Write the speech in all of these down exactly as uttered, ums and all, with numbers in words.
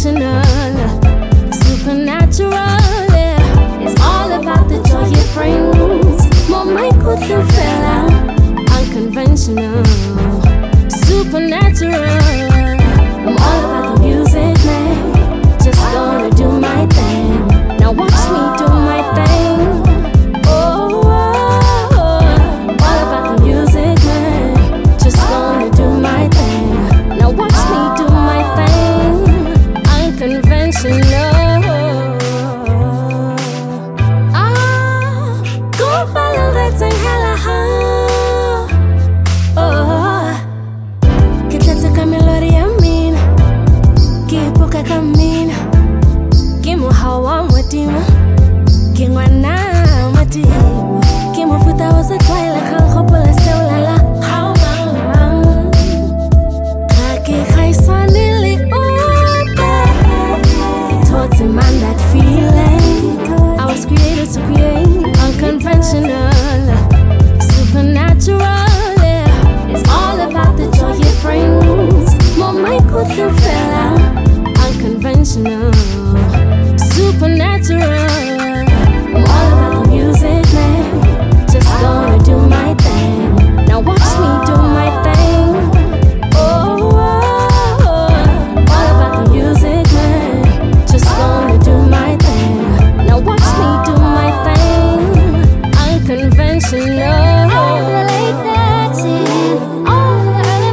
unconventional, supernatural. Yeah. It's all about the joy it brings. More Michael than Fela, unconventional, supernatural. I'm all about the music, man. Just gonna do my thing. Now watch me do my thing. Oh, oh, oh. All about the music, man. Just gonna do my thing. Now watch me do my thing. Unconventional. Ah, go follow that thing, hella high. Oh, kita taka melody amin. Kipuka kamin. Kimu hawa matimu. Kingwana matimu. Kimu puta wasa kwaila kang khopola seulala. How long? Kaki khaisanili upe. Towards him and that feeling. I was created to create. Unconventional, supernatural. Yeah. It's all about the joy it brings. More Michael than Fela, unconventional, supernatural. I'm all about the music, man. Just gonna do my thing. Now watch me do my thing. Oh, oh, oh. All about the music, man. Just gonna do my thing. Now watch me do my thing. Unconventional. All the late nights, all the early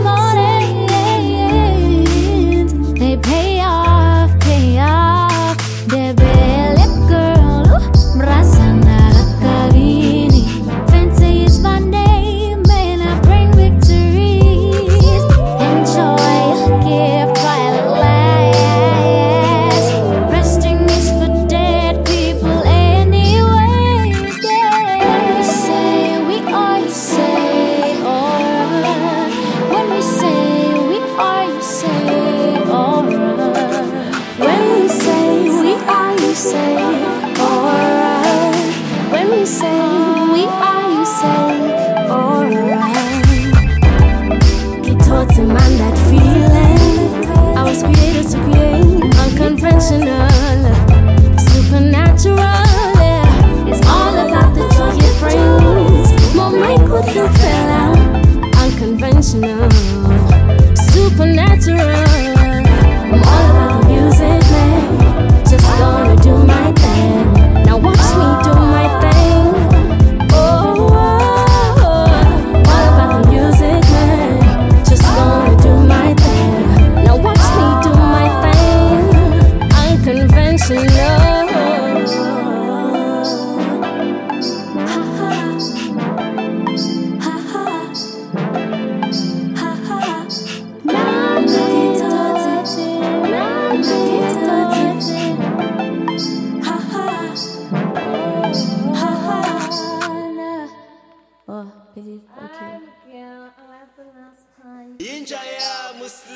mornings, they pay off, pay off. Baby, lip girl, merasa nakakabini. Fancy is my name, and I bring victories. Enjoy, give while it lasts. Resting is for dead people anyway. Yeah. When we say we are, you say alright. When we say we are, you say alright. When we say we are, you say alright. When we say we are, you say alright. Get towards him and that feeling. I was created to create. Unconventional, supernatural. Yeah. It's all about the joy it brings. More Michael than Fela, unconventional, supernatural. I'm all about the music, man. Just gonna do my thing. Now watch me do my thing. Oh, oh, oh. All about the music, man. Just gonna do my thing. Now watch me do my thing. Unconventional. Ha ha. Ha ha. Ha ha. Oh, okay. Injaya Muslim.